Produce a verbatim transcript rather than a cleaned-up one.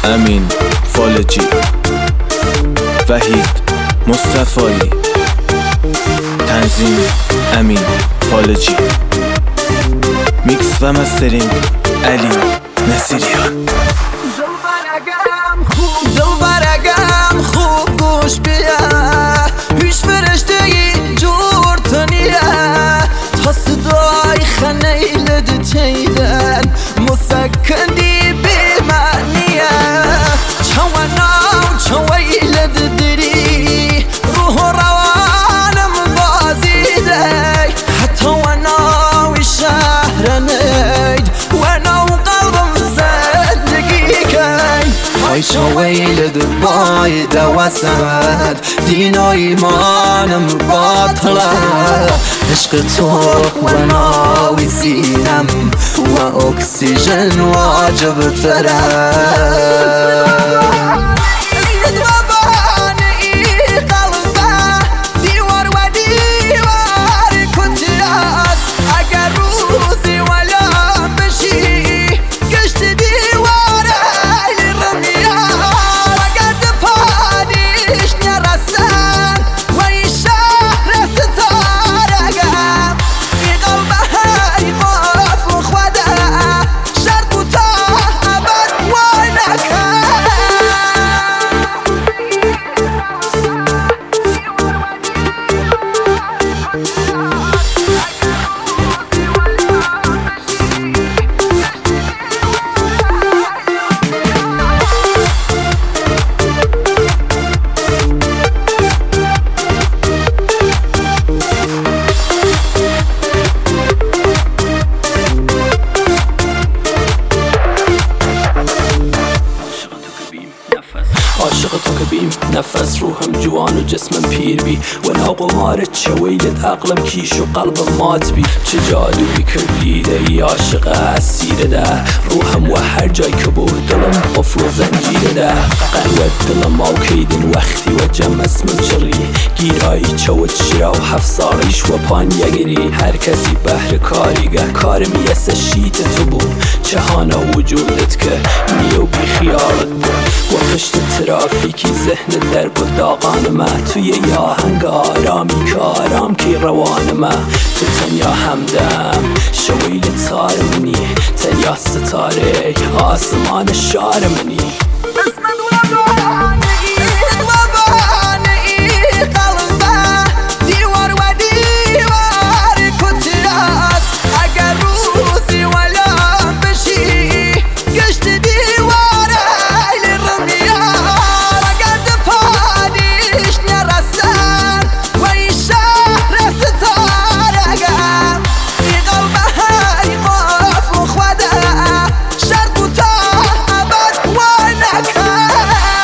امین فالجی، وحید مصطفایی، تنظیم امین فالجی، میکس و مسترینگ علی نصیریان. دل برگم خوب گوش بیا، هیچ فرشته‌ای جور تنیه تا صدای خنیلد تیدن مسکندی بیمانیه چوانا چویلد دری روح روانم بازیده حتی وناوی شهر نید وناو قلبم زندگی کی های چویلد باید وسد دین و ایمانم باطله عشق تو و ناوی سینم و اکسیژن واجب تره عاشق تو که بیم نفس روحم جوان و جسمم پیر بی و ناقمارت چویلت عقلم کیش و قلبم مات بی چه جادوی کردیده ای عاشق اسیره ده روحم و هر جای که بود دلم قفل و زنجیره ده قلوت دلم آوکیدن وقتی و جمع اسمم چری گیرایی چوت شیرا و هفت سالیش و پان یگری هر کسی بهر کاریگه کار میسه شیت تو بود چه هانا وجودت که میو بی خیالت بود و پشت ترافیکی ذهن در بود داغان ما توی یه آهنگ آرامی که آرام کی روان ما تو تنیا همدم شویل تار منی تنیا ستاره آسمان شار منی